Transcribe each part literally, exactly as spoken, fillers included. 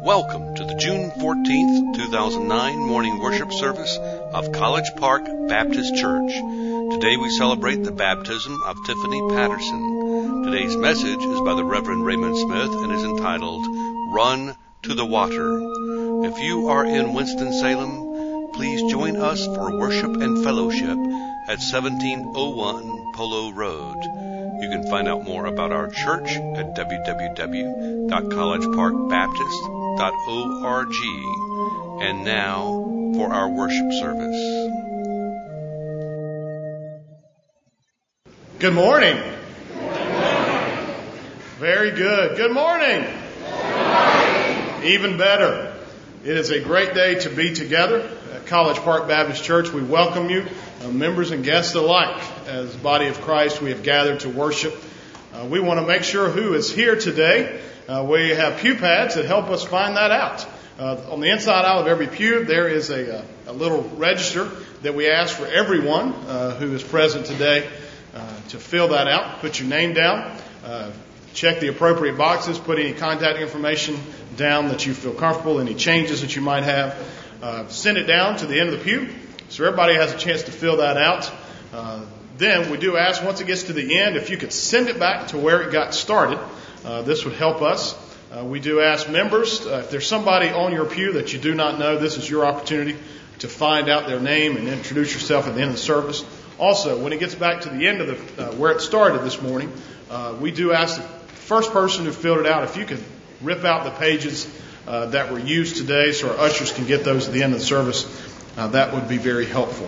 Welcome to the June fourteenth, two thousand nine morning worship service of College Park Baptist Church. Today we celebrate the baptism of Tiffany Patterson. Today's message is by the Reverend Raymond Smith and is entitled, Run to the Water. If you are in Winston-Salem, please join us for worship and fellowship at seventeen oh one Polo Road. You can find out more about our church at w w w dot college park baptist dot org. And now for our worship service. Good morning. Good morning. Very good. Good morning. Good morning. Even better. It is a great day to be together at College Park Baptist Church. We welcome you, uh, members and guests alike. As the body of Christ, we have gathered to worship. Uh, we want to make sure who is here today. Uh, we have pew pads that help us find that out. Uh, on the inside out of every pew, there is a, a little register that we ask for everyone uh, who is present today uh, to fill that out. Put your name down. Uh, check the appropriate boxes. Put any contact information down that you feel comfortable, any changes that you might have. Uh, send it down to the end of the pew so everybody has a chance to fill that out. Uh, then we do ask, once it gets to the end, if you could send it back to where it got started. Uh, this would help us. Uh, we do ask members, uh, if there's somebody on your pew that you do not know, this is your opportunity to find out their name and introduce yourself at the end of the service. Also, when it gets back to the end of the uh, where it started this morning, uh, we do ask the first person who filled it out, if you could rip out the pages uh, that were used today so our ushers can get those at the end of the service. Uh, that would be very helpful.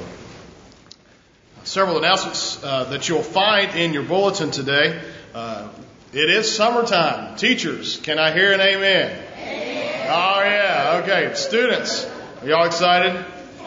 Several announcements uh, that you'll find in your bulletin today. Uh, it is summertime. Teachers, can I hear an amen? Amen. Oh, yeah. Okay. Students, are y'all excited?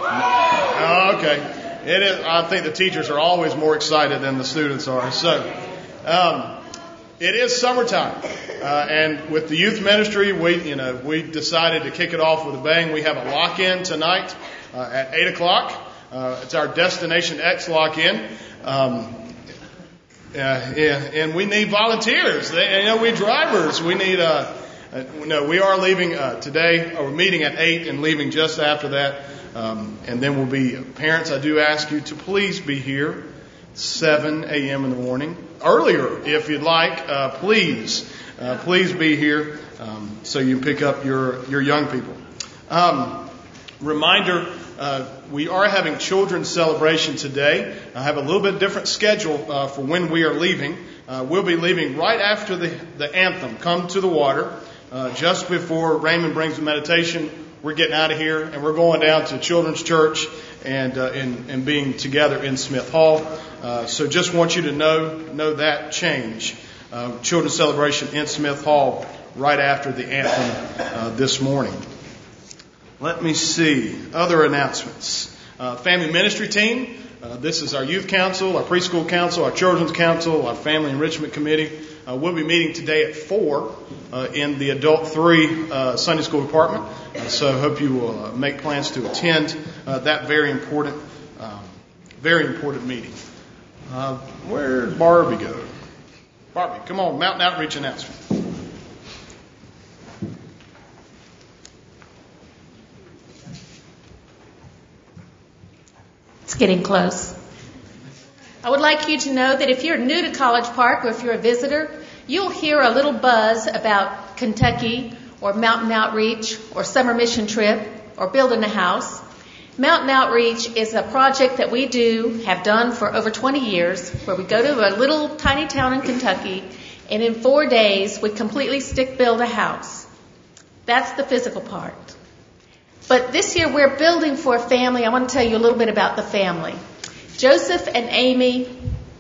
Oh, okay. It is. I think the teachers are always more excited than the students are. So, um, it is summertime. Uh, and with the youth ministry, we, you know, we decided to kick it off with a bang. We have a lock-in tonight uh, at eight o'clock. Uh, it's our Destination X lock-in. Um, uh, yeah, and we need volunteers. They, you know, we drivers. We need, uh, uh, no, we are leaving uh, today, or meeting at eight and leaving just after that. Um, and then we'll be, parents, I do ask you to please be here seven a.m. in the morning. Earlier, if you'd like, uh, please, uh, please be here um, so you can pick up your, your young people. Um, reminder, Uh, we are having children's celebration today. I have a little bit different schedule uh, for when we are leaving. Uh, we'll be leaving right after the, the anthem, Come to the Water, uh, just before Raymond brings the meditation. We're getting out of here and we're going down to Children's Church and uh, and, and being together in Smith Hall. Uh, so just want you to know know that change. Uh, children's celebration in Smith Hall right after the anthem uh, this morning. Let me see. Other announcements. Uh, family ministry team. Uh, this is our youth council, our preschool council, our children's council, our family enrichment committee. Uh, we'll be meeting today at four uh, in the adult three uh, Sunday school department. Uh, so I hope you will uh, make plans to attend uh, that very important, um, very important meeting. Uh, where did Barbie go? Barbie, come on, Mountain Outreach announcement. It's getting close. I would like you to know that if you're new to College Park or if you're a visitor, you'll hear a little buzz about Kentucky or Mountain Outreach or summer mission trip or building a house. Mountain Outreach is a project that we do, have done for over twenty years, where we go to a little tiny town in Kentucky and in four days we completely stick build a house. That's the physical part. But this year we're building for a family. I want to tell you a little bit about the family. Joseph and Amy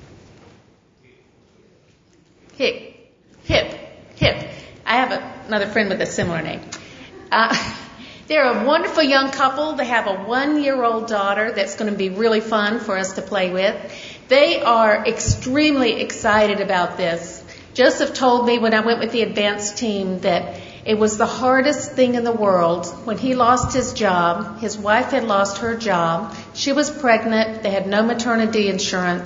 Hip, Hip, Hip. I have a, another friend with a similar name. Uh, they're a wonderful young couple. They have a one-year-old daughter that's going to be really fun for us to play with. They are extremely excited about this. Joseph told me when I went with the advanced team that it was the hardest thing in the world. When he lost his job, his wife had lost her job. She was pregnant. They had no maternity insurance.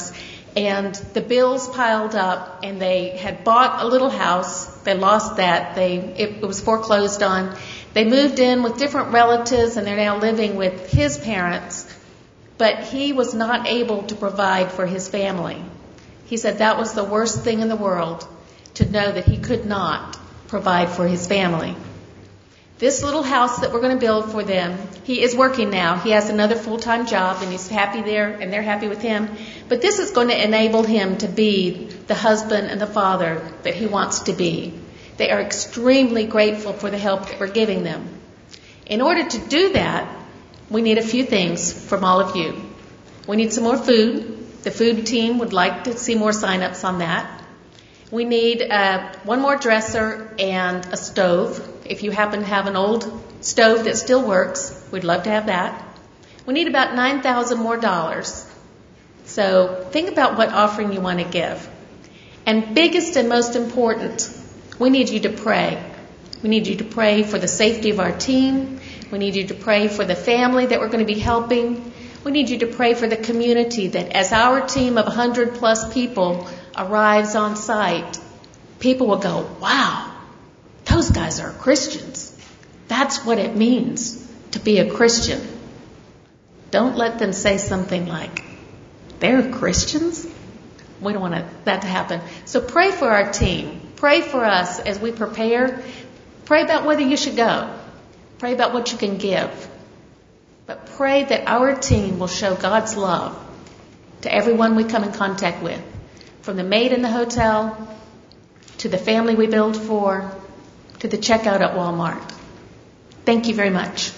And the bills piled up, and they had bought a little house. They lost that. They it, it was foreclosed on. They moved in with different relatives, and they're now living with his parents. But he was not able to provide for his family. He said that was the worst thing in the world, to know that he could not provide for his family. This little house that we're going to build for them, he is working now. He has another full-time job, and he's happy there, and they're happy with him. But this is going to enable him to be the husband and the father that he wants to be. They are extremely grateful for the help that we're giving them. In order to do that, we need a few things from all of you. We need some more food. The food team would like to see more sign-ups on that. We need uh, one more dresser and a stove. If you happen to have an old stove that still works, we'd love to have that. We need about nine thousand more dollars. So think about what offering you want to give. And biggest and most important, we need you to pray. We need you to pray for the safety of our team. We need you to pray for the family that we're going to be helping. We need you to pray for the community, that as our team of one hundred plus people arrives on site, people will go, wow, those guys are Christians. That's what it means to be a Christian. Don't let them say something like, they're Christians? We don't want that to happen. So pray for our team. Pray for us as we prepare. Pray about whether you should go. Pray about what you can give. But pray that our team will show God's love to everyone we come in contact with, from the maid in the hotel, to the family we build for, to the checkout at Walmart. Thank you very much.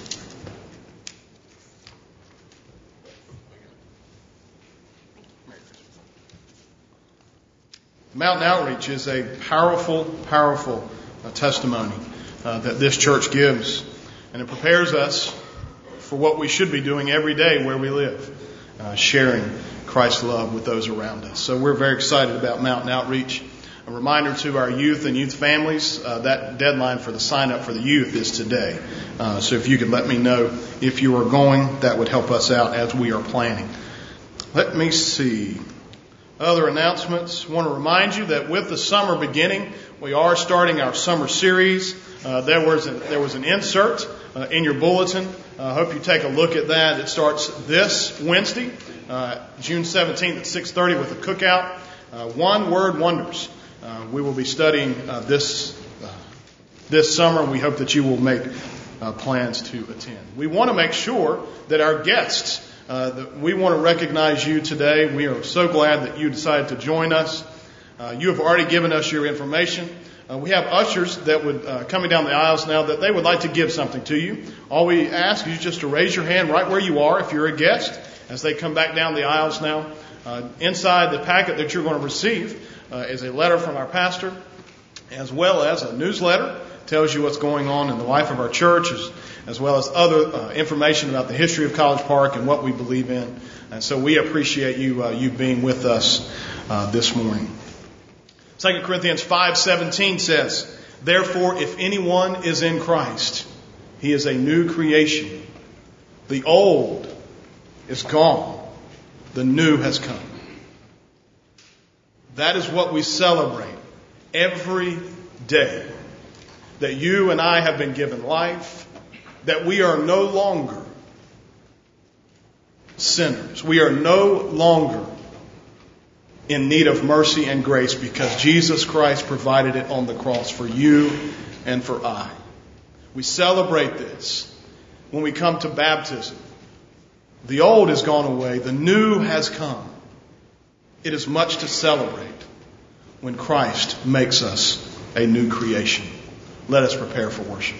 Mountain Outreach is a powerful, powerful uh, testimony uh, that this church gives. And it prepares us for what we should be doing every day where we live, uh, sharing Christ's love with those around us. So we're very excited about Mountain Outreach. A reminder to our youth and youth families, uh, that deadline for the sign up for the youth is today. Uh, so if you could let me know if you are going, that would help us out as we are planning. Let me see. Other announcements. I want to remind you that with the summer beginning, we are starting our summer series. Uh, there was a, there was an insert uh, in your bulletin. I uh, hope you take a look at that. It starts this Wednesday, uh, June seventeenth at six thirty with a cookout. Uh, One Word Wonders. Uh, we will be studying uh, this uh, this summer. We hope that you will make uh, plans to attend. We want to make sure that our guests, uh, that we want to recognize you today. We are so glad that you decided to join us. Uh, you have already given us your information. Uh, we have ushers that would uh, coming down the aisles now that they would like to give something to you. All we ask is just to raise your hand right where you are if you're a guest as they come back down the aisles now. Uh, inside the packet that you're going to receive uh, is a letter from our pastor, as well as a newsletter. Tells you what's going on in the life of our church, as, as well as other uh, information about the history of College Park and what we believe in. And so we appreciate you uh, you being with us uh, this morning. Second Corinthians five seventeen says, "Therefore, if anyone is in Christ, he is a new creation. The old is gone. The new has come." That is what we celebrate every day. That you and I have been given life. That we are no longer sinners. We are no longer in need of mercy and grace because Jesus Christ provided it on the cross for you and for I. We celebrate this when we come to baptism. The old has gone away. The new has come. It is much to celebrate when Christ makes us a new creation. Let us prepare for worship.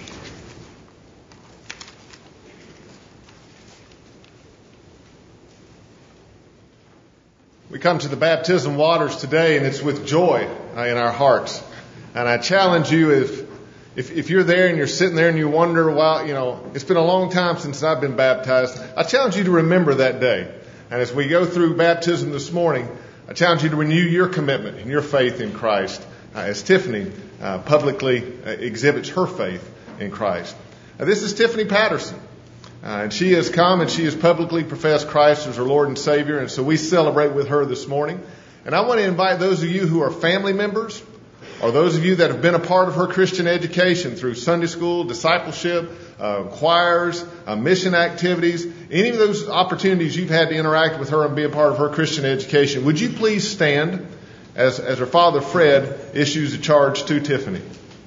We come to the baptism waters today, and it's with joy in our hearts. And I challenge you, if If, if you're there and you're sitting there and you wonder, well, you know, it's been a long time since I've been baptized, I challenge you to remember that day. And as we go through baptism this morning, I challenge you to renew your commitment and your faith in Christ uh, as Tiffany uh, publicly uh, exhibits her faith in Christ. Now, this is Tiffany Patterson. Uh, and she has come and she has publicly professed Christ as her Lord and Savior. And so we celebrate with her this morning. And I want to invite those of you who are family members, or those of you that have been a part of her Christian education through Sunday school, discipleship, uh, choirs, uh, mission activities, any of those opportunities you've had to interact with her and be a part of her Christian education, would you please stand as, as her father Fred issues a charge to Tiffany?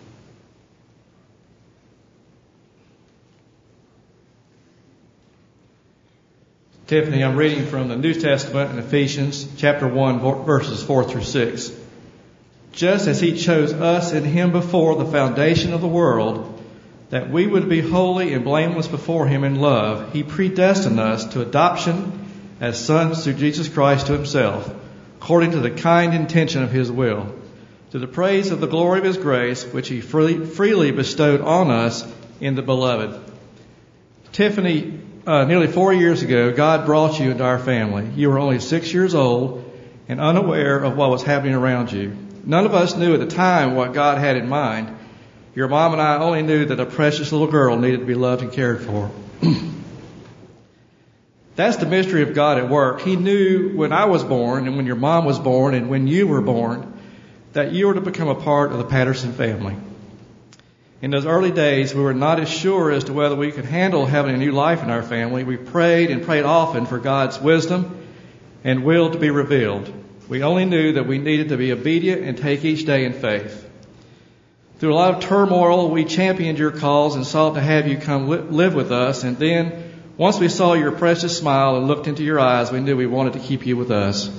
Tiffany, I'm reading from the New Testament in Ephesians chapter one, verses four through six. Just as he chose us in him before the foundation of the world, that we would be holy and blameless before him in love, he predestined us to adoption as sons through Jesus Christ to himself, according to the kind intention of his will, to the praise of the glory of his grace, which he freely, freely bestowed on us in the beloved. Tiffany, Uh, nearly four years ago, God brought you into our family. You were only six years old and unaware of what was happening around you. None of us knew at the time what God had in mind. Your mom and I only knew that a precious little girl needed to be loved and cared for. That's the mystery of God at work. He knew when I was born and when your mom was born and when you were born that you were to become a part of the Patterson family. In those early days, we were not as sure as to whether we could handle having a new life in our family. We prayed and prayed often for God's wisdom and will to be revealed. We only knew that we needed to be obedient and take each day in faith. Through a lot of turmoil, we championed your cause and sought to have you come li- live with us. And then, once we saw your precious smile and looked into your eyes, we knew we wanted to keep you with us.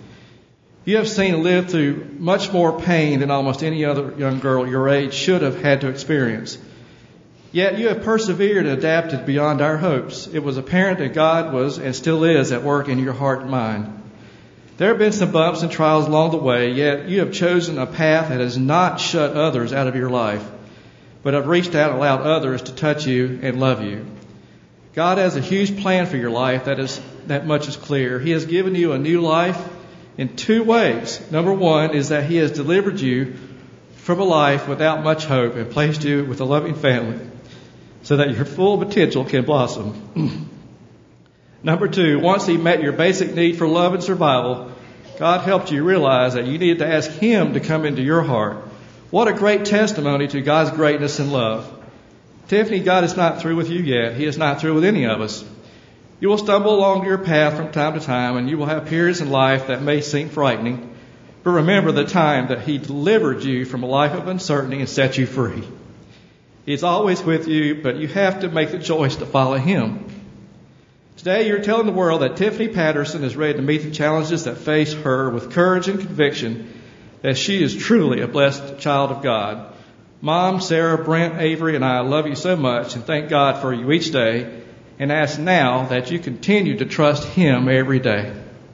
You have seen and lived through much more pain than almost any other young girl your age should have had to experience. Yet you have persevered and adapted beyond our hopes. It was apparent that God was and still is at work in your heart and mind. There have been some bumps and trials along the way, yet you have chosen a path that has not shut others out of your life, but have reached out and allowed others to touch you and love you. God has a huge plan for your life. That is, that much is clear. He has given you a new life in two ways. Number one is that he has delivered you from a life without much hope and placed you with a loving family so that your full potential can blossom. Number two, once he met your basic need for love and survival, God helped you realize that you needed to ask him to come into your heart. What a great testimony to God's greatness and love. Tiffany, God is not through with you yet. He is not through with any of us. You will stumble along your path from time to time, and you will have periods in life that may seem frightening. But remember the time that he delivered you from a life of uncertainty and set you free. He's always with you, but you have to make the choice to follow him. Today, you're telling the world that Tiffany Patterson is ready to meet the challenges that face her with courage and conviction that she is truly a blessed child of God. Mom, Sarah, Brent, Avery, and I love you so much and thank God for you each day, and ask now that you continue to trust him every day.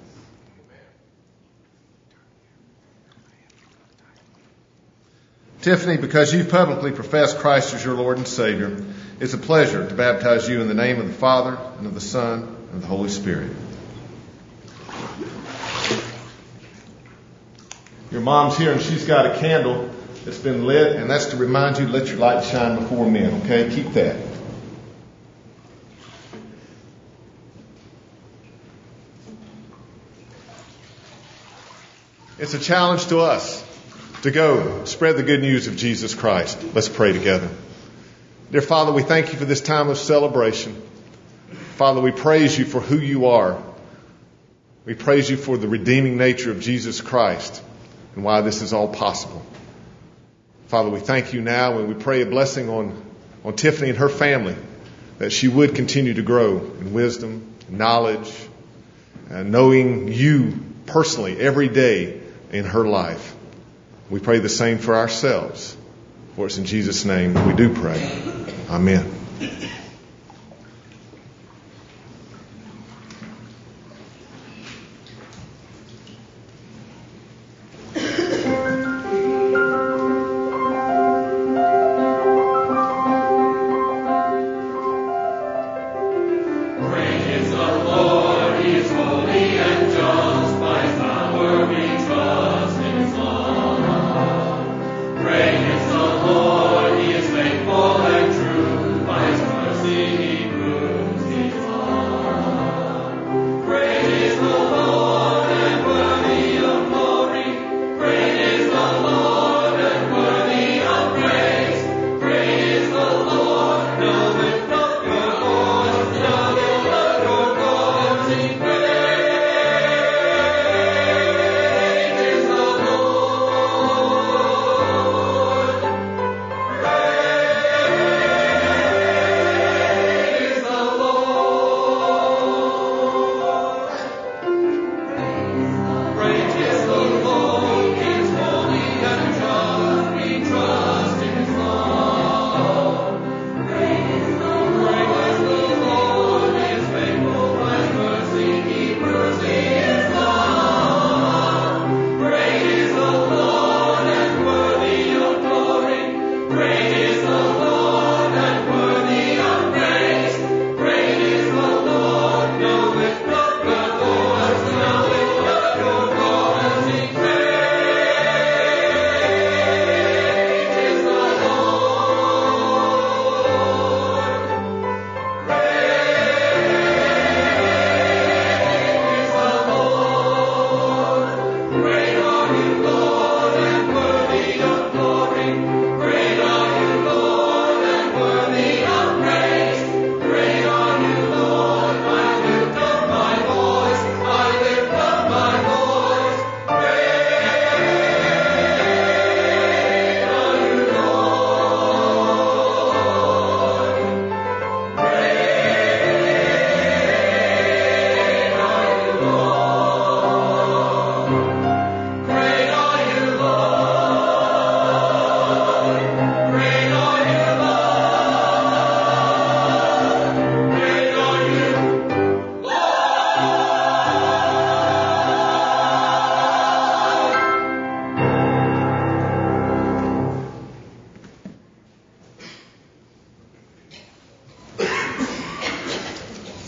Tiffany, because you've publicly professed Christ as your Lord and Savior, it's a pleasure to baptize you in the name of the Father, and of the Son, and of the Holy Spirit. Your mom's here, and she's got a candle that's been lit, and that's to remind you to let your light shine before men, okay? Keep that. It's a challenge to us to go spread the good news of Jesus Christ. Let's pray together. Dear Father, we thank you for this time of celebration. Father, we praise you for who you are. We praise you for the redeeming nature of Jesus Christ and why this is all possible. Father, we thank you now and we pray a blessing on, on Tiffany and her family, that she would continue to grow in wisdom, knowledge, and knowing you personally every day in her life. We pray the same for ourselves. For it's in Jesus' name we do pray. Amen. Great is the Lord, he is faithful and true, by his mercy.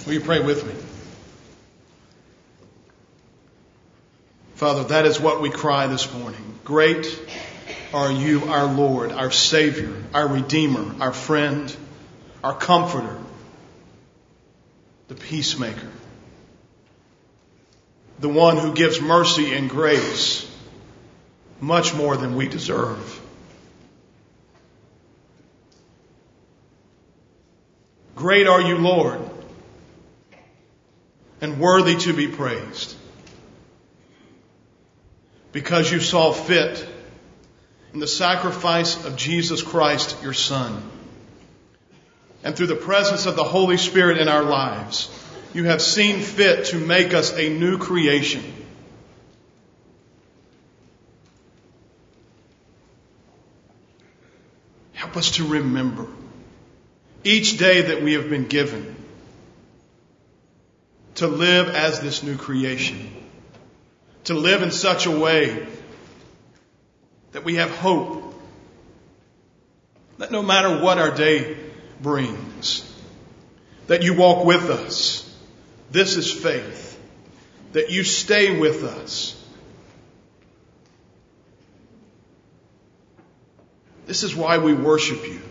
Will you pray with me? Father, that is what we cry this morning. Great are you, our Lord, our Savior, our Redeemer, our friend, our Comforter, the Peacemaker, the one who gives mercy and grace much more than we deserve. Great are you, Lord, and worthy to be praised, because you saw fit in the sacrifice of Jesus Christ, your Son, and through the presence of the Holy Spirit in our lives, you have seen fit to make us a new creation. Help us to remember each day that we have been given to live as this new creation, to live in such a way that we have hope, that no matter what our day brings, that you walk with us. This is faith, that you stay with us. This is why we worship you.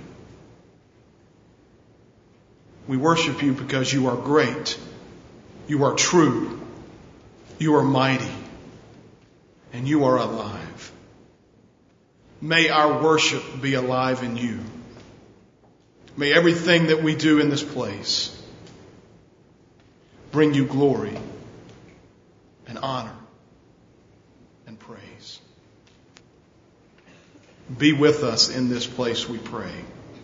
We worship you because you are great, you are true, you are mighty, and you are alive. May our worship be alive in you. May everything that we do in this place bring you glory and honor and praise. Be with us in this place, we pray.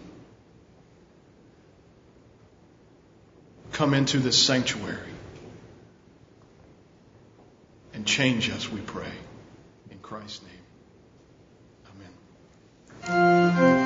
Come into this sanctuary and change us, we pray. In Christ's name, amen.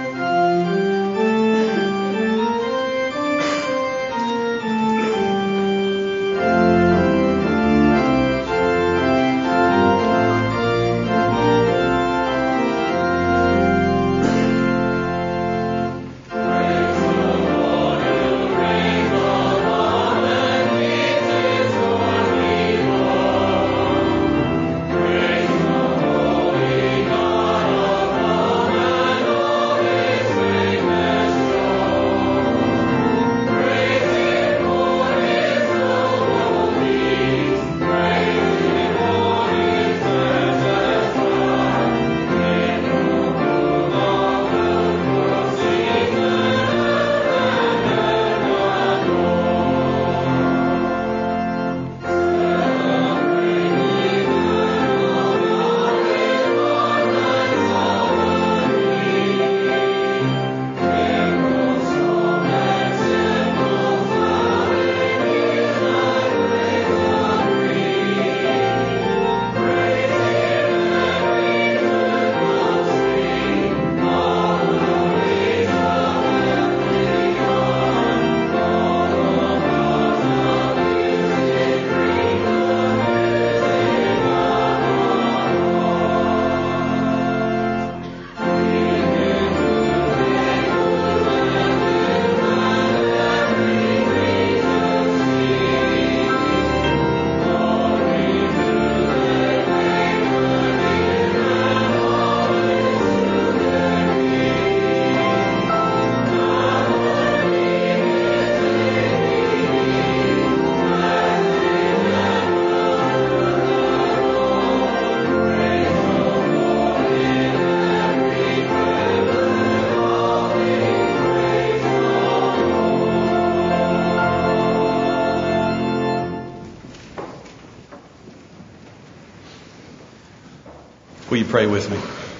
Will you pray with me?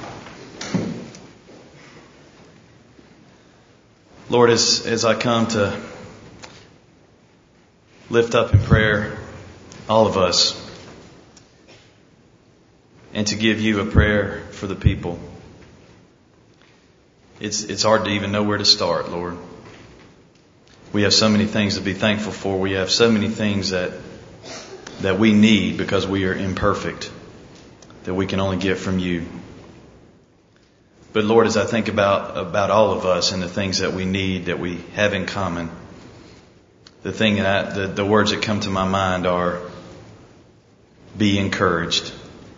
Lord, as, as I come to lift up in prayer all of us and to give you a prayer for the people, it's it's hard to even know where to start, Lord. We have so many things to be thankful for. We have so many things that that we need because we are imperfect, that we can only get from you. But Lord, as I think about, about all of us and the things that we need, that we have in common, the thing that I, the, the words that come to my mind are, be encouraged.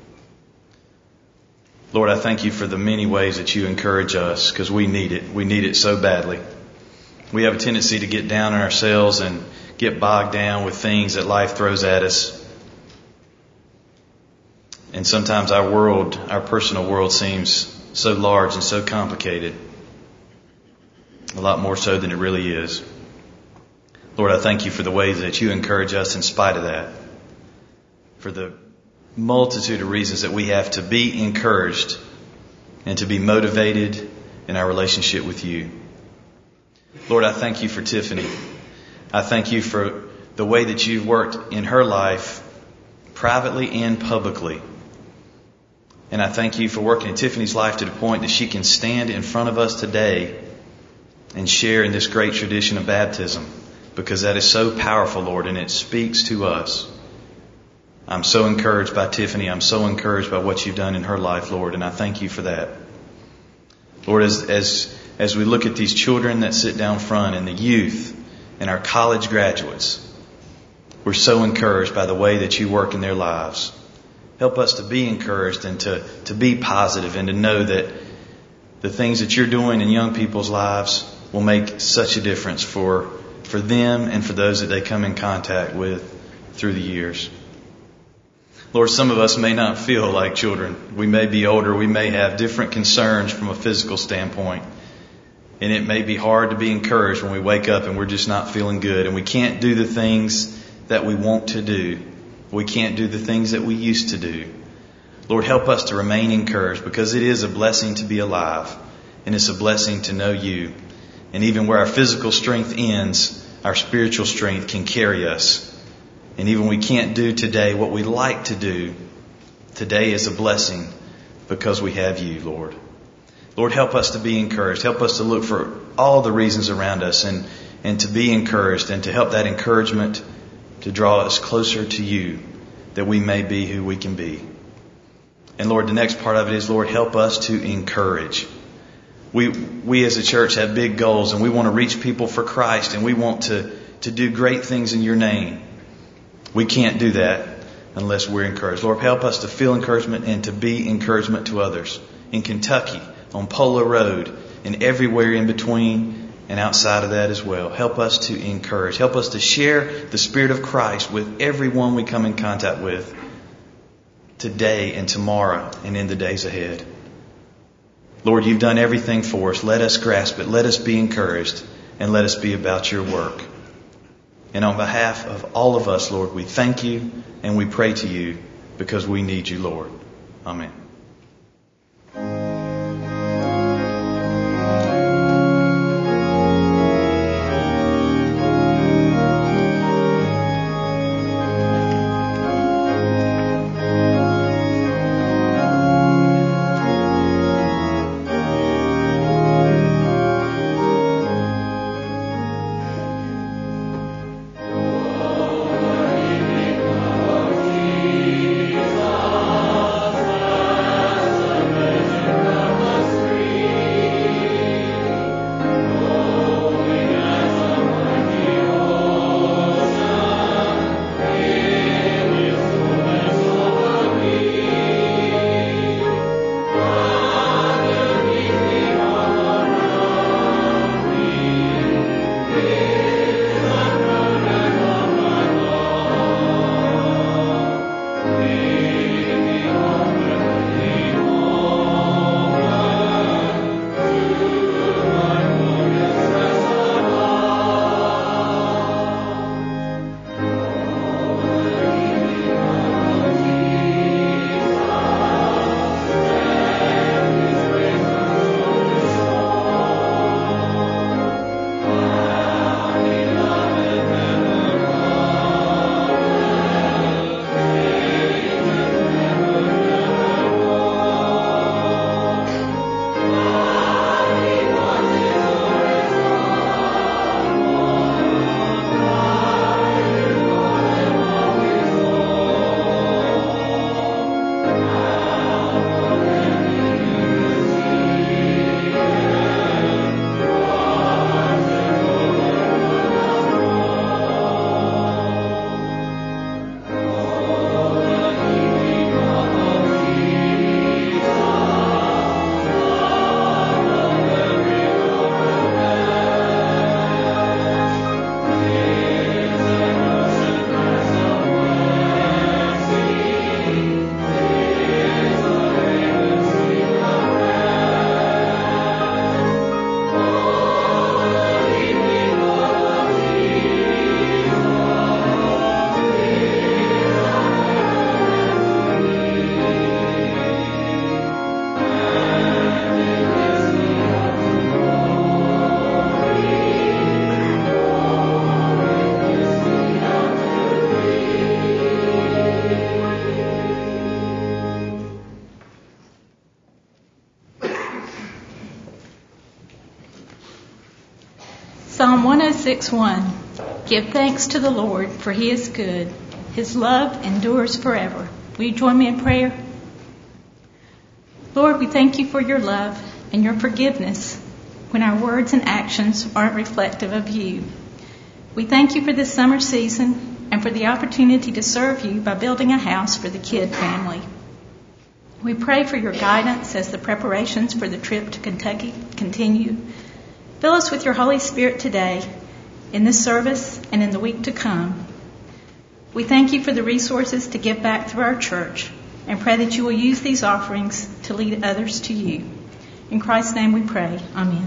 Lord, I thank you for the many ways that you encourage us, because we need it. We need it so badly. We have a tendency to get down on ourselves and get bogged down with things that life throws at us. And sometimes our world, our personal world, seems so large and so complicated. A lot more so than it really is. Lord, I thank you for the ways that you encourage us in spite of that. For the multitude of reasons that we have to be encouraged and to be motivated in our relationship with you. Lord, I thank you for Tiffany. I thank you for the way that you've worked in her life, privately and publicly. And I thank you for working in Tiffany's life to the point that she can stand in front of us today and share in this great tradition of baptism, because that is so powerful, Lord, and it speaks to us. I'm so encouraged by Tiffany. I'm so encouraged by what you've done in her life, Lord, and I thank you for that. Lord, as as as we look at these children that sit down front and the youth and our college graduates, we're so encouraged by the way that you work in their lives. Help us to be encouraged and to, to be positive and to know that the things that you're doing in young people's lives will make such a difference for, for them and for those that they come in contact with through the years. Lord, some of us may not feel like children. We may be older. We may have different concerns from a physical standpoint. And it may be hard to be encouraged when we wake up and we're just not feeling good and we can't do the things that we want to do. We can't do the things that we used to do. Lord, help us to remain encouraged, because it is a blessing to be alive and it's a blessing to know you. And even where our physical strength ends, our spiritual strength can carry us. And even we can't do today what we like to do, today is a blessing because we have you, Lord. Lord, help us to be encouraged. Help us to look for all the reasons around us and, and to be encouraged, and to help that encouragement to draw us closer to you, that we may be who we can be. And Lord, the next part of it is, Lord, help us to encourage. We we as a church have big goals, and we want to reach people for Christ, and we want to, to do great things in your name. We can't do that unless we're encouraged. Lord, help us to feel encouragement and to be encouragement to others. In Kentucky, on Polo Road, and everywhere in between and outside of that as well. Help us to encourage. Help us to share the Spirit of Christ with everyone we come in contact with today and tomorrow and in the days ahead. Lord, you've done everything for us. Let us grasp it. Let us be encouraged, and let us be about your work. And on behalf of all of us, Lord, we thank you and we pray to you because we need you, Lord. Amen. Jesus. Psalm one oh six one. Give thanks to the Lord, for he is good. His love endures forever. Will you join me in prayer? Lord, we thank you for your love and your forgiveness when our words and actions aren't reflective of you. We thank you for this summer season and for the opportunity to serve you by building a house for the Kidd family. We pray for your guidance as the preparations for the trip to Kentucky continue. Fill us with your Holy Spirit today, in this service and in the week to come. We thank you for the resources to give back through our church and pray that you will use these offerings to lead others to you. In Christ's name we pray. Amen.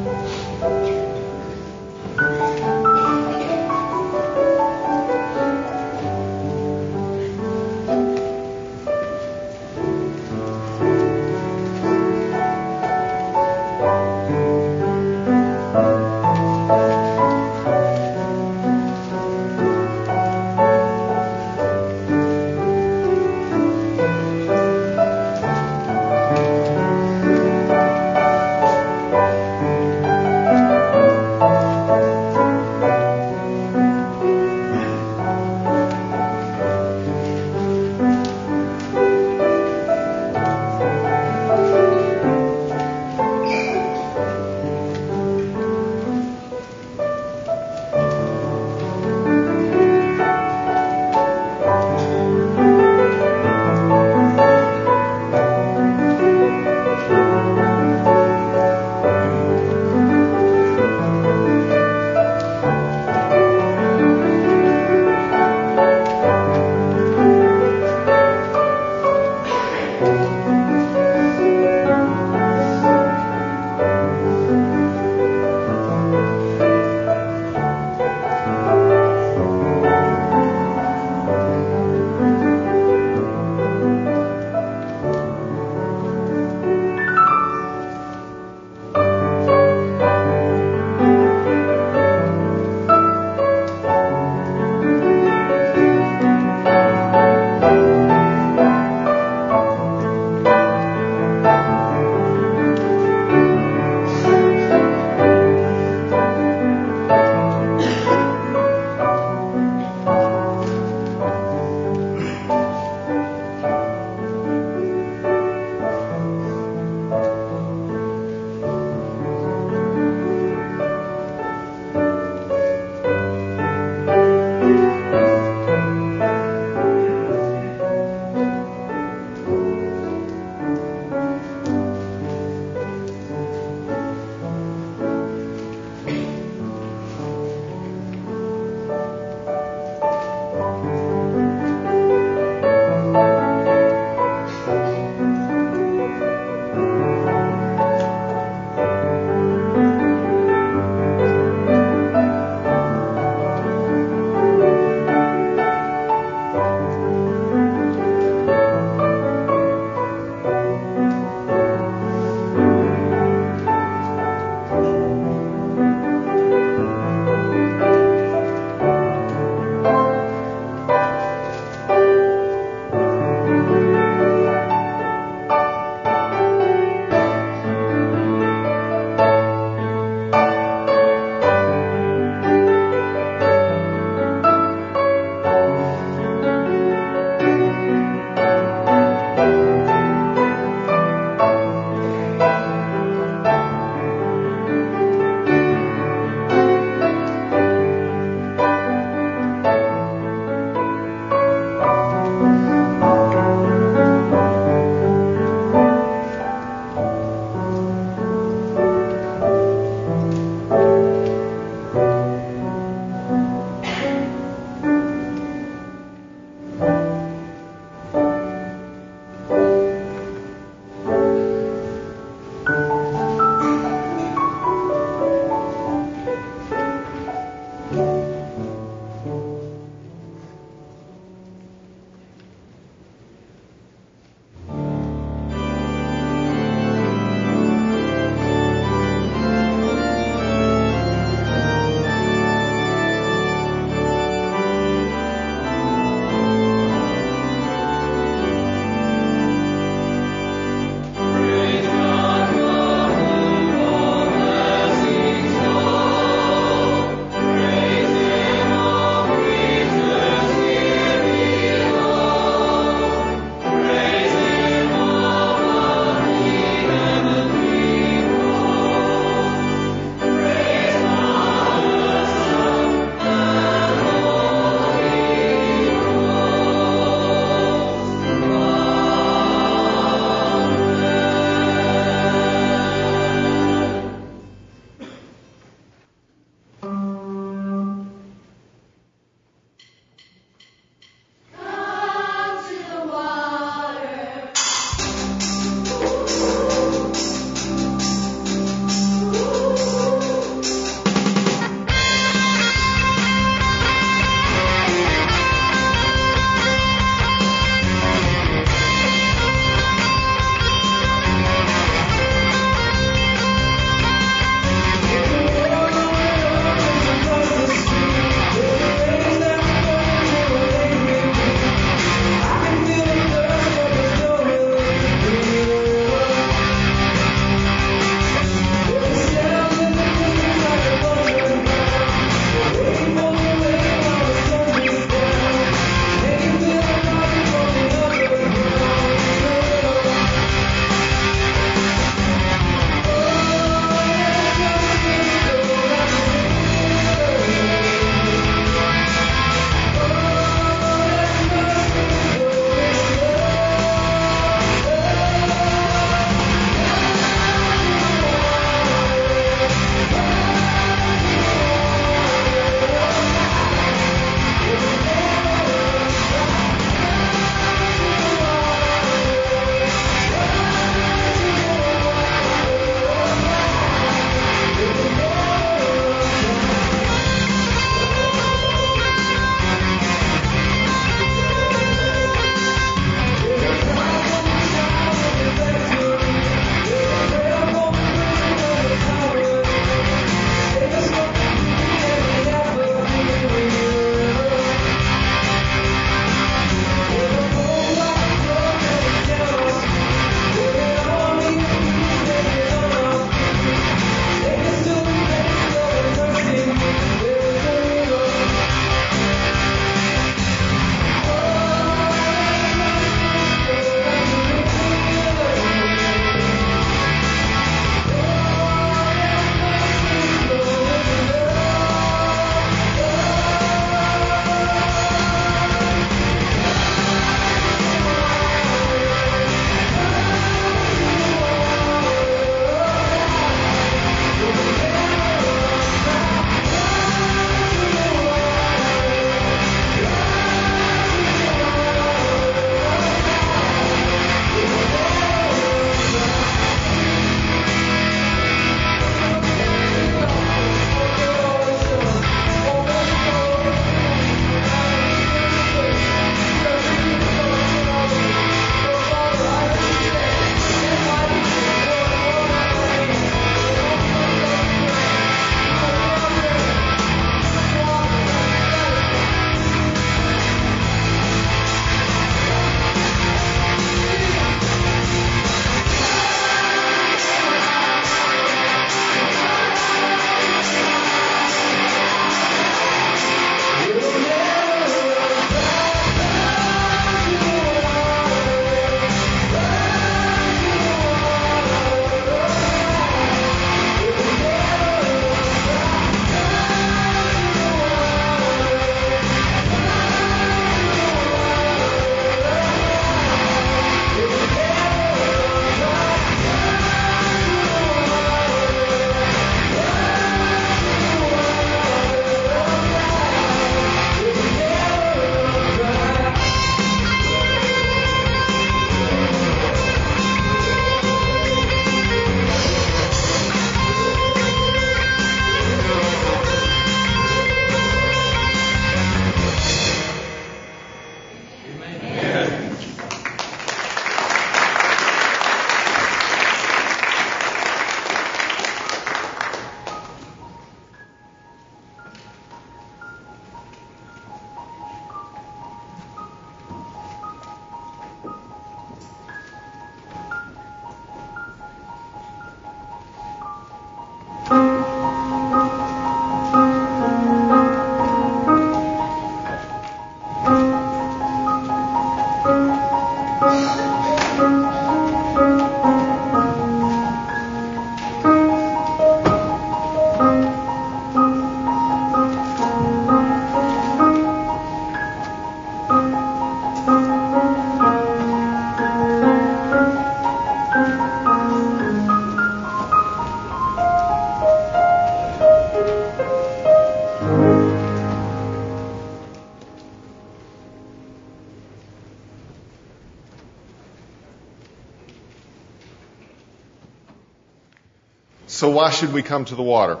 So why should we come to the water?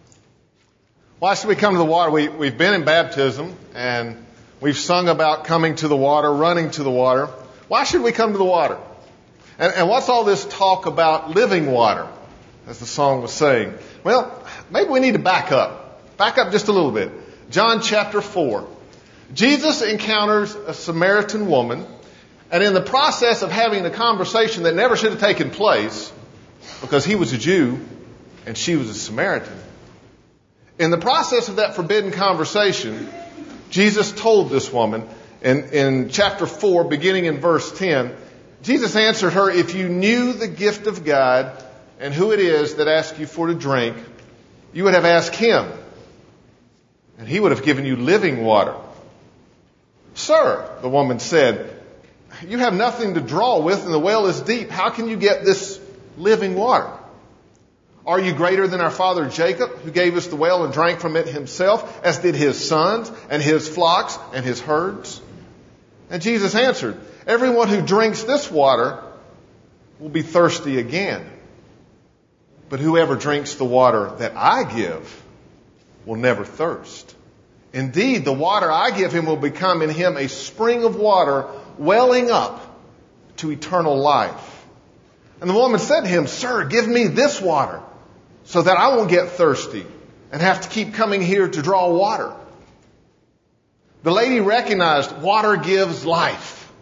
Why should we come to the water? We, we've been in baptism, and we've sung about coming to the water, running to the water. Why should we come to the water? And, and what's all this talk about living water, as the song was saying? Well, maybe we need to back up. Back up just a little bit. John chapter four. Jesus encounters a Samaritan woman, and in the process of having a conversation that never should have taken place, because he was a Jew and she was a Samaritan, in the process of that forbidden conversation, Jesus told this woman in, in chapter four, beginning in verse ten, Jesus answered her, if you knew the gift of God and who it is that asks you for to drink, you would have asked him, and he would have given you living water. Sir, the woman said, you have nothing to draw with and the well is deep. How can you get this living water? Are you greater than our father Jacob, who gave us the well and drank from it himself, as did his sons and his flocks and his herds? And Jesus answered, everyone who drinks this water will be thirsty again. But whoever drinks the water that I give will never thirst. Indeed, the water I give him will become in him a spring of water welling up to eternal life. And the woman said to him, sir, give me this water so that I won't get thirsty and have to keep coming here to draw water. The lady recognized water gives life.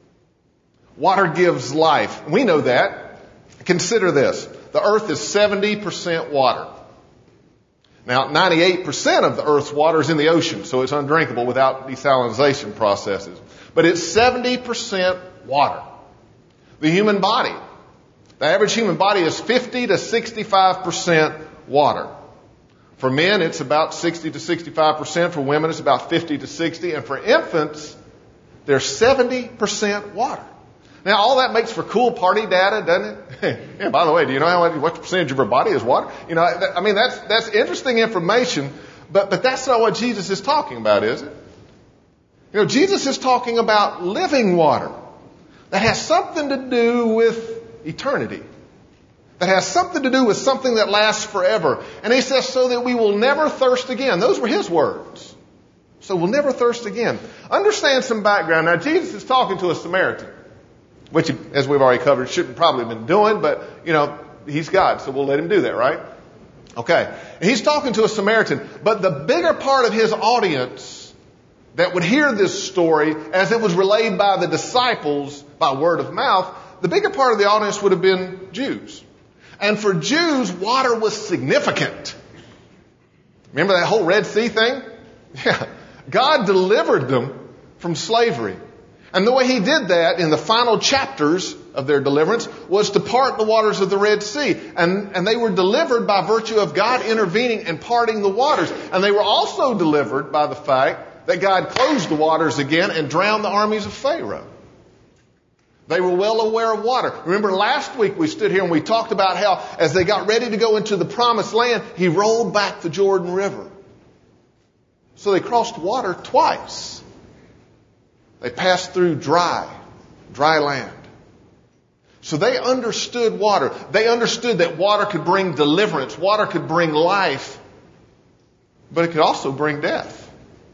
Water gives life. We know that. Consider this. The earth is seventy percent water. Now, ninety-eight percent of the earth's water is in the ocean, so it's undrinkable without desalinization processes. But it's seventy percent water. The human body. The average human body is fifty to sixty-five percent water. For men, it's about sixty to sixty-five percent. For women, it's about fifty to sixty. And for infants, they're seventy percent water. Now, all that makes for cool party data, doesn't it? Yeah, by the way, do you know how much, what percentage of our body is water? You know, I mean, that's, that's interesting information, but, but that's not what Jesus is talking about, is it? You know, Jesus is talking about living water that has something to do with eternity, that has something to do with something that lasts forever. And he says, so that we will never thirst again. Those were his words. So we'll never thirst again. Understand some background. Now, Jesus is talking to a Samaritan, which, as we've already covered, shouldn't probably have been doing, but, you know, he's God, so we'll let him do that, right? Okay. And he's talking to a Samaritan, but the bigger part of his audience that would hear this story as it was relayed by the disciples by word of mouth, the bigger part of the audience would have been Jews. And for Jews, water was significant. Remember that whole Red Sea thing? Yeah. God delivered them from slavery. And the way he did that in the final chapters of their deliverance was to part the waters of the Red Sea. And, and they were delivered by virtue of God intervening and parting the waters. And they were also delivered by the fact that God closed the waters again and drowned the armies of Pharaoh. They were well aware of water. Remember last week we stood here and we talked about how as they got ready to go into the promised land, he rolled back the Jordan River. So they crossed water twice. They passed through dry, dry land. So they understood water. They understood that water could bring deliverance. Water could bring life. But it could also bring death.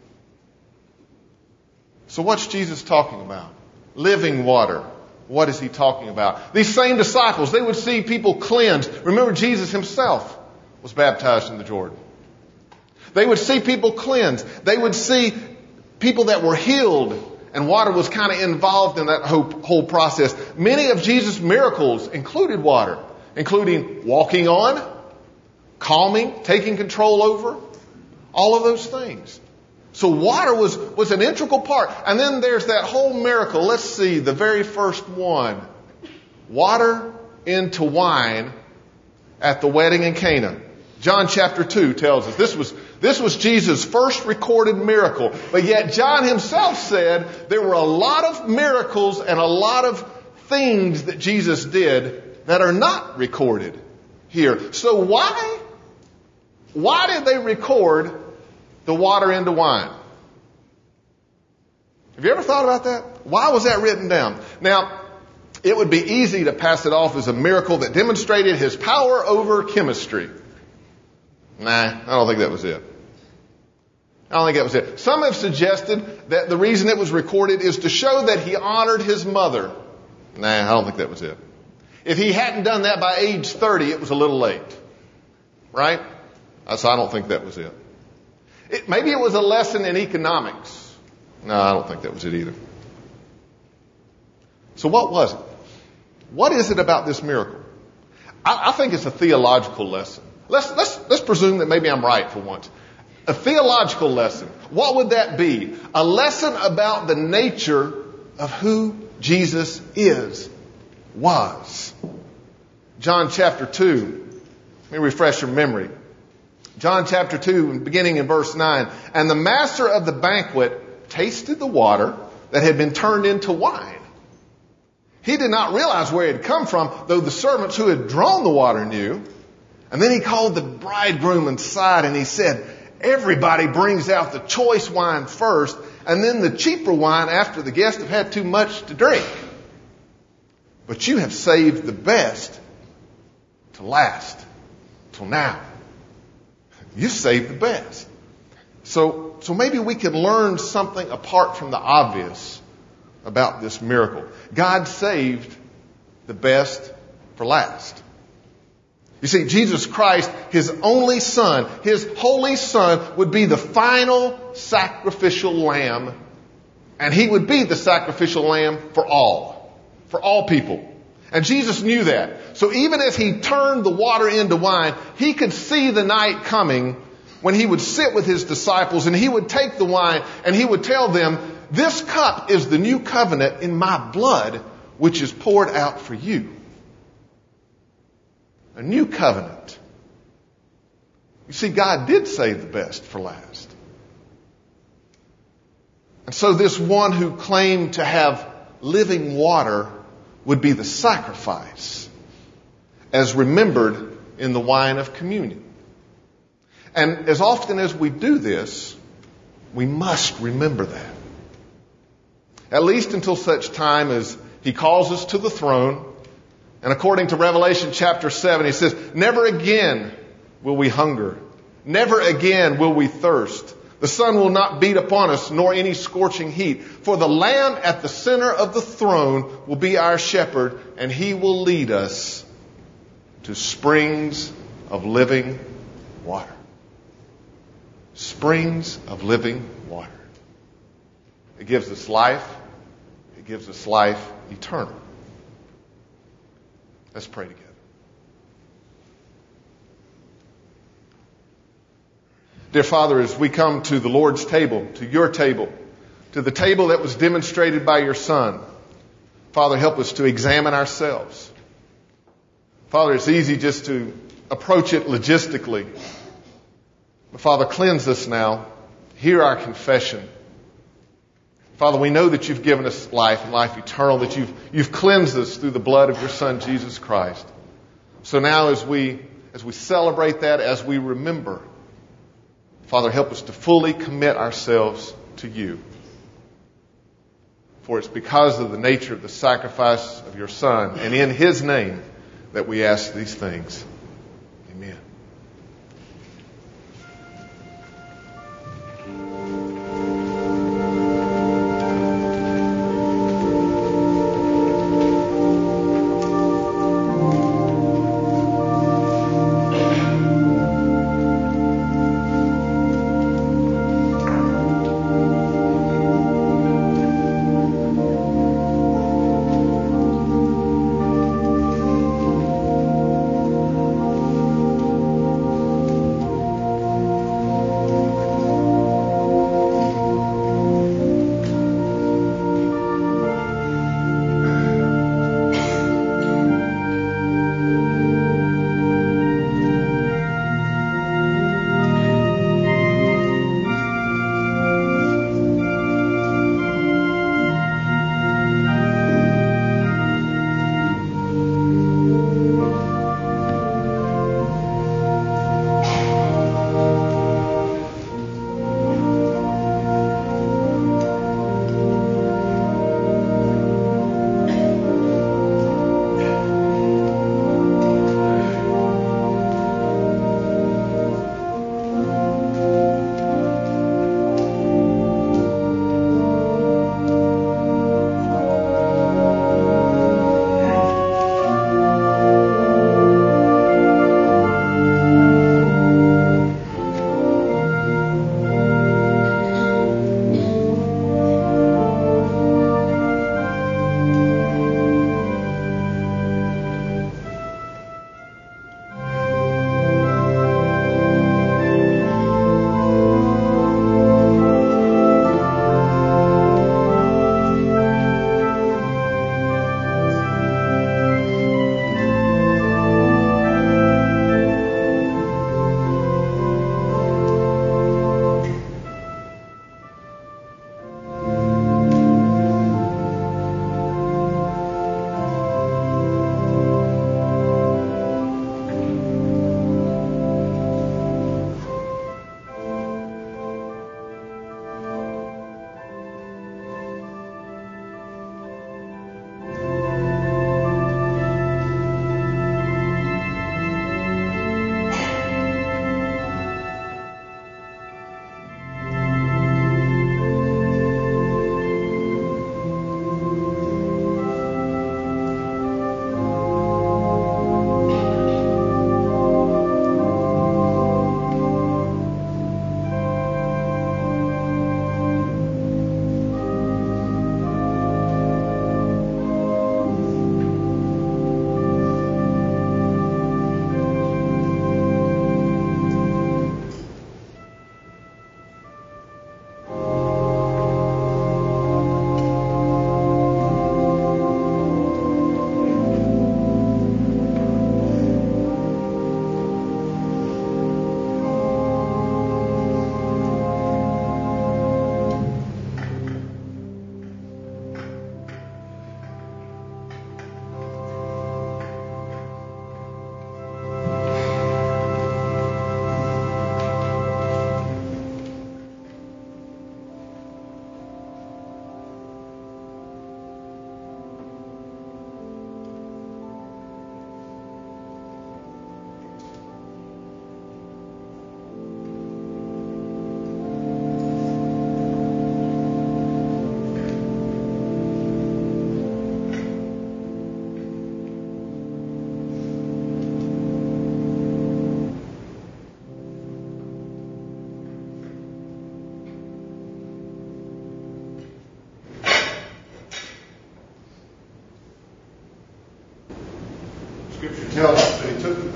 So what's Jesus talking about? Living water. What is he talking about? These same disciples, they would see people cleansed. Remember, Jesus himself was baptized in the Jordan. They would see people cleansed. They would see people that were healed. And water was kind of involved in that whole, whole process. Many of Jesus' miracles included water, including walking on, calming, taking control over, all of those things. So water was, was an integral part. And then there's that whole miracle. Let's see, the very first one. Water into wine at the wedding in Cana. John chapter two tells us this was this was Jesus' first recorded miracle. But yet John himself said there were a lot of miracles and a lot of things that Jesus did that are not recorded here. So why? Why did they record the water into wine? Have you ever thought about that? Why was that written down? Now, it would be easy to pass it off as a miracle that demonstrated his power over chemistry. Nah, I don't think that was it. I don't think that was it. Some have suggested that the reason it was recorded is to show that he honored his mother. Nah, I don't think that was it. If he hadn't done that by age thirty, it was a little late. Right? So I don't think that was it. it. Maybe it was a lesson in economics. No, I don't think that was it either. So what was it? What is it about this miracle? I, I think it's a theological lesson. Let's, let's, let's presume that maybe I'm right for once. A theological lesson. What would that be? A lesson about the nature of who Jesus is, was. John chapter two. Let me refresh your memory. John chapter two, beginning in verse nine. And the master of the banquet tasted the water that had been turned into wine. He did not realize where it had come from, though the servants who had drawn the water knew. And then he called the bridegroom aside and he said, everybody brings out the choice wine first and then the cheaper wine after the guests have had too much to drink. But you have saved the best to last till now. You saved the best. So, so maybe we can learn something apart from the obvious about this miracle. God saved the best for last. You see, Jesus Christ, his only son, his holy son, would be the final sacrificial lamb. And he would be the sacrificial lamb for all. For all people. And Jesus knew that. So even as he turned the water into wine, he could see the night coming when he would sit with his disciples and he would take the wine and he would tell them, this cup is the new covenant in my blood, which is poured out for you. A new covenant. You see, God did save the best for last. And so this one who claimed to have living water would be the sacrifice as remembered in the wine of communion. And as often as we do this, we must remember that. At least until such time as he calls us to the throne. And according to Revelation chapter seven, he says, never again will we hunger. Never again will we thirst. The sun will not beat upon us, nor any scorching heat. For the Lamb at the center of the throne will be our shepherd, and he will lead us to springs of living water. Springs of living water. It gives us life. It gives us life eternal. Let's pray together. Dear Father, as we come to the Lord's table, to your table, to the table that was demonstrated by your Son, Father, help us to examine ourselves. Father, it's easy just to approach it logistically. But Father, cleanse us now. Hear our confession. Father, we know that you've given us life and life eternal, that you've, you've cleansed us through the blood of your Son, Jesus Christ. So now as we, as we celebrate that, as we remember, Father, help us to fully commit ourselves to you. For it's because of the nature of the sacrifice of your Son and in his name that we ask these things. Amen.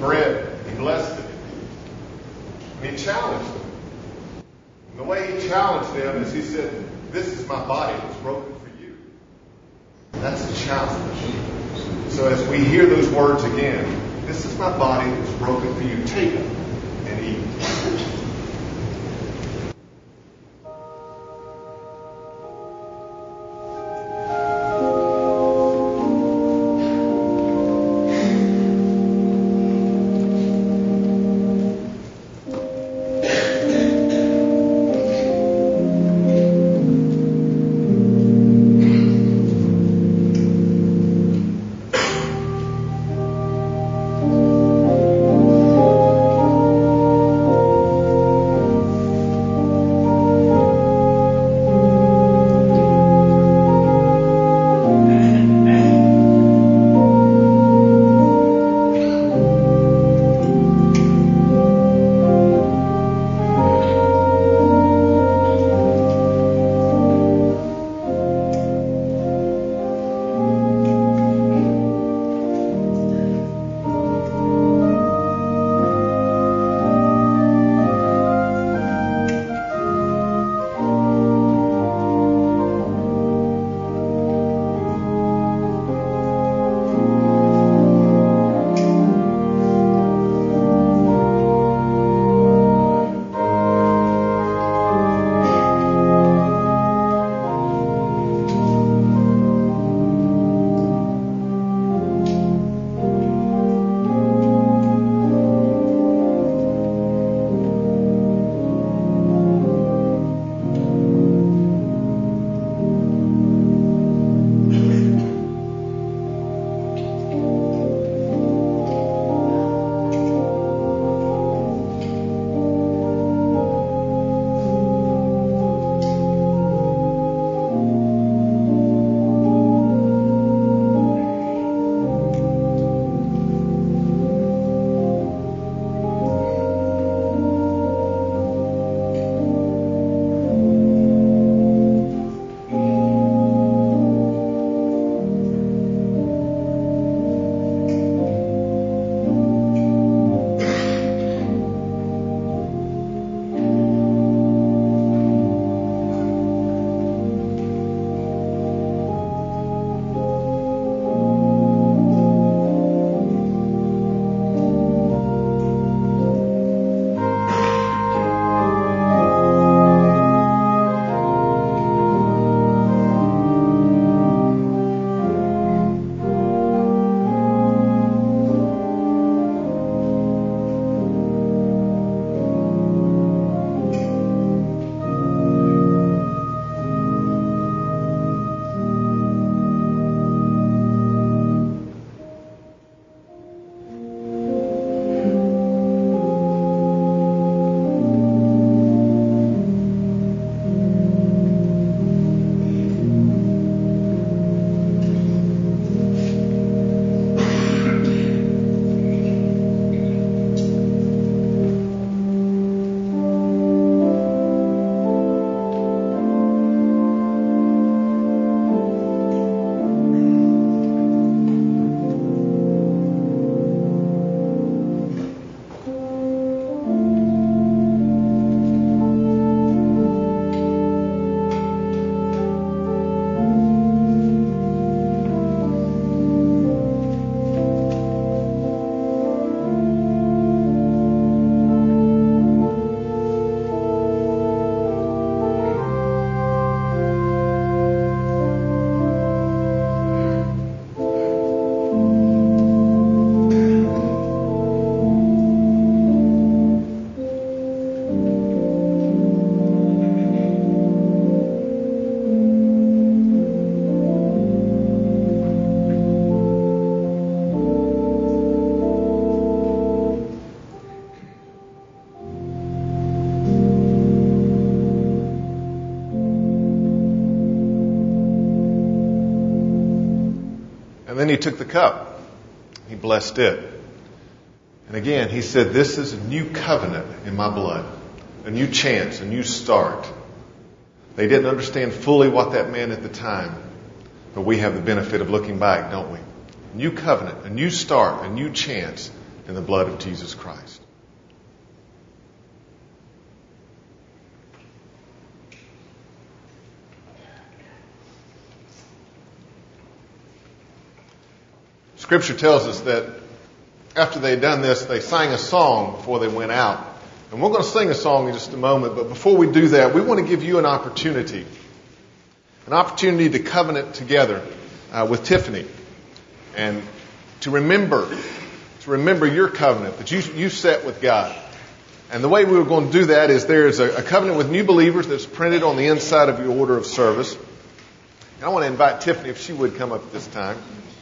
bread. He blessed it. And he challenged them. And the way he challenged them is he said, this is my body that's broken for you. That's a challenge. So as we hear those words again, this is my body that's broken for you. Take it and eat. And then he took the cup. He blessed it. And again, he said, this is a new covenant in my blood. A new chance, a new start. They didn't understand fully what that meant at the time. But we have the benefit of looking back, don't we? New covenant, a new start, a new chance. in the blood of Jesus Christ. Scripture tells us that after they had done this, they sang a song before they went out. And we're going to sing a song in just a moment, but before we do that, we want to give you an opportunity, an opportunity to covenant together uh, with Tiffany and to remember, to remember your covenant that you, you set with God. And the way we were going to do that is there's a, a covenant with new believers that's printed on the inside of your order of service. And I want to invite Tiffany, if she would come up at this time.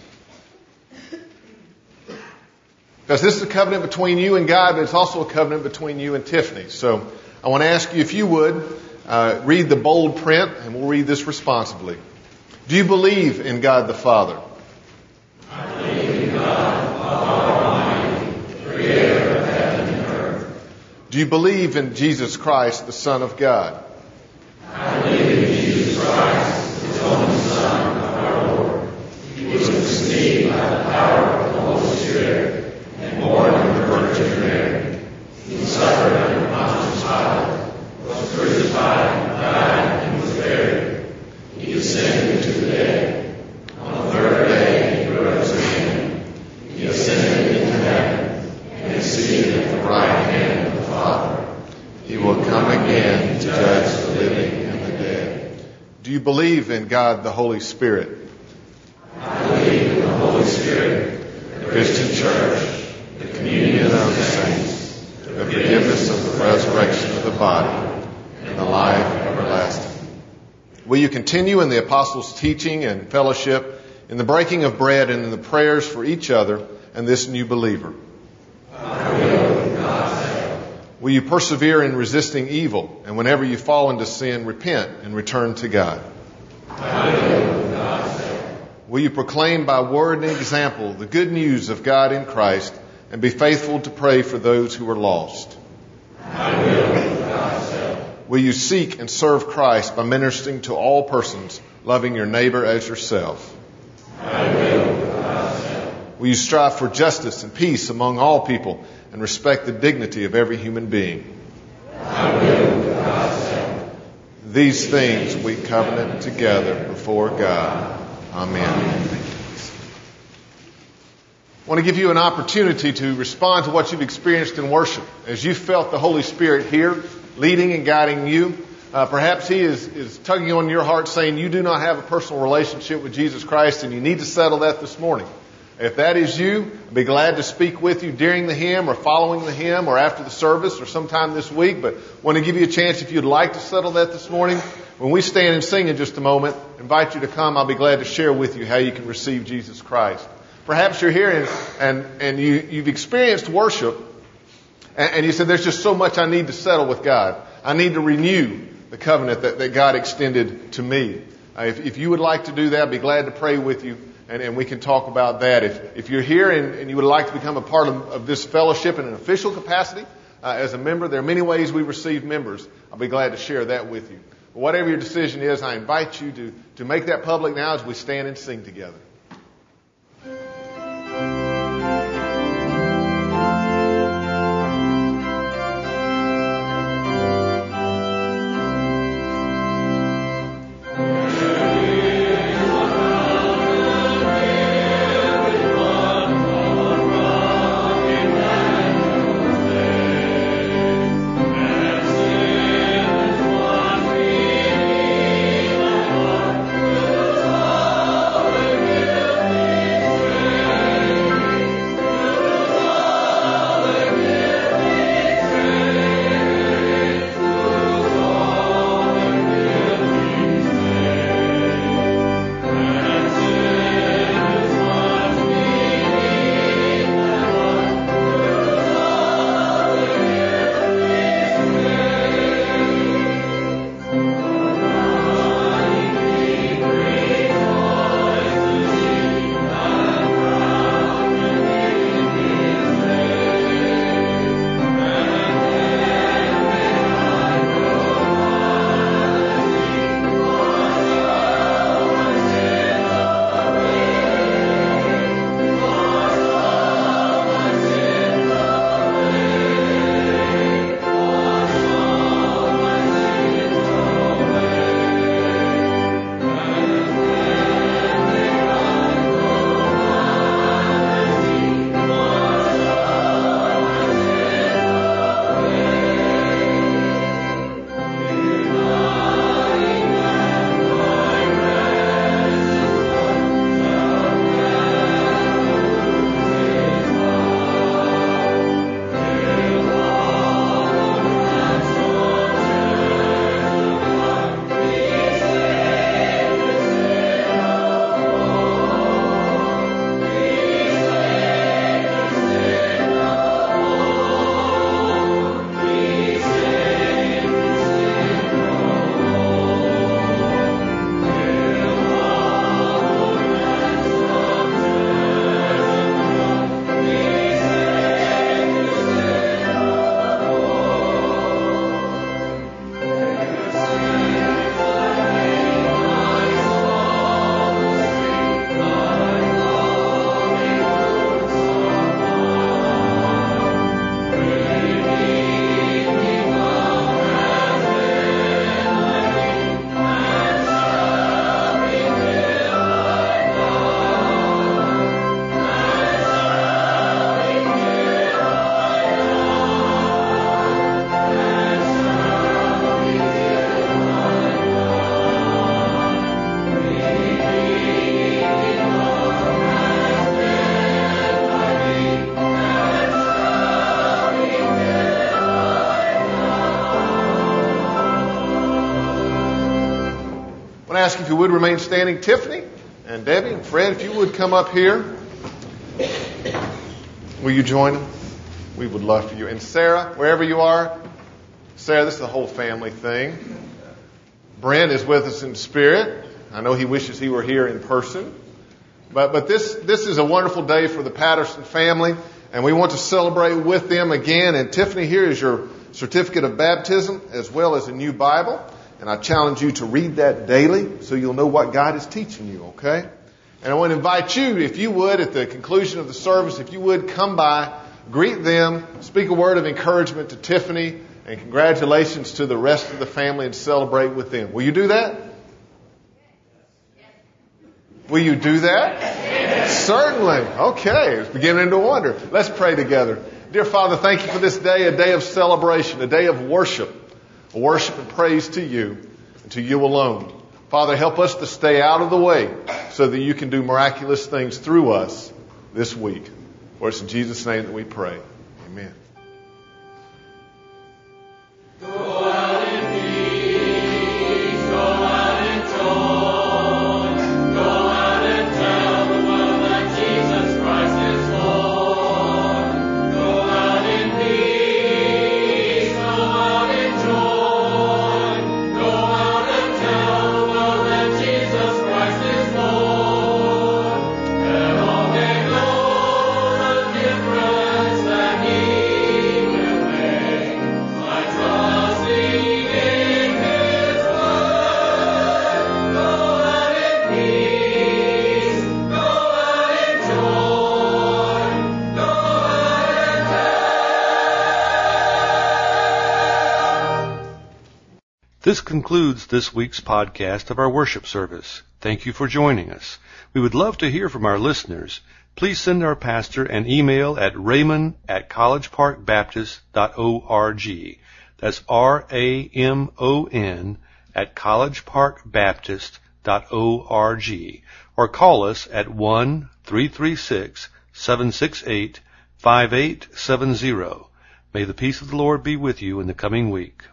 Because this is a covenant between you and God, but it's also a covenant between you and Tiffany. So I want to ask you if you would uh, read the bold print, and we'll read this responsibly. Do you believe in God the Father? I believe in God, Father Almighty, Creator of heaven and earth. Do you believe in Jesus Christ, the Son of God? I believe in Jesus Christ, His only Son, our Lord. He was conceived by the power of the Holy Spirit. Born of the Virgin Mary, He suffered under Pontius Pilate, was crucified, died, and was buried. He descended to the dead. On the third day He rose again. He ascended into heaven and is seated at the right hand of the Father. He will come again to judge the living and the dead. Do you believe in God the Holy Spirit? I believe in the Holy Spirit, the Christian Church, the communion of the saints, the forgiveness of the resurrection of the body, and the life everlasting. Will you continue in the apostles' teaching and fellowship, in the breaking of bread, and in the prayers for each other and this new believer? I will, with God's help. Will you persevere in resisting evil, and whenever you fall into sin, repent and return to God? I will, with God's help. Will you proclaim by word and example the good news of God in Christ, and be faithful to pray for those who are lost? I will, with God's help. Will you seek and serve Christ by ministering to all persons, loving your neighbor as yourself? I will, with God's help. Will you strive for justice and peace among all people and respect the dignity of every human being? I will, with God's help. These things we covenant together before God. Amen. I want to give you an opportunity to respond to what you've experienced in worship. As you felt the Holy Spirit here, leading and guiding you, uh, perhaps He is, is tugging on your heart saying you do not have a personal relationship with Jesus Christ and you need to settle that this morning. If that is you, I'd be glad to speak with you during the hymn or following the hymn or after the service or sometime this week. But I want to give you a chance if you'd like to settle that this morning. When we stand and sing in just a moment, invite you to come. I'll be glad to share with you how you can receive Jesus Christ. Perhaps you're here and, and, and you, you've experienced worship and, and you said, there's just so much I need to settle with God. I need to renew the covenant that, that God extended to me. Uh, if, if you would like to do that, I'd be glad to pray with you and, and we can talk about that. If, if you're here and, and you would like to become a part of, of this fellowship in an official capacity uh, as a member, there are many ways we receive members. I'll be glad to share that with you. But whatever your decision is, I invite you to, to make that public now as we stand and sing together. Amen. to ask if you would remain standing. Tiffany and Debbie and Fred, if you would come up here. Will you join them? We would love for you. And Sarah, wherever you are. Sarah, this is a whole family thing. Brent is with us in spirit. I know he wishes he were here in person. But but this this is a wonderful day for the Patterson family, and we want to celebrate with them again. And Tiffany, here is your certificate of baptism as well as a new Bible. And I challenge you to read that daily so you'll know what God is teaching you, okay? And I want to invite you, if you would, at the conclusion of the service, if you would come by, greet them, speak a word of encouragement to Tiffany, and congratulations to the rest of the family and celebrate with them. Will you do that? Will you do that? Yes. Certainly. Okay. It's beginning to wonder. Let's pray together. Dear Father, thank you for this day, a day of celebration, a day of worship, a worship and praise to you and to you alone. Father, help us to stay out of the way so that you can do miraculous things through us this week. For it's in Jesus' name that we pray. Amen. This concludes this week's podcast of our worship service. Thank you for joining us. We would love to hear from our listeners. Please send our pastor an email at raymond at college park baptist dot org. That's R A M O N at college park baptist dot org. Or call us at one three three six, seven six eight, five eight seven zero. May the peace of the Lord be with you in the coming week.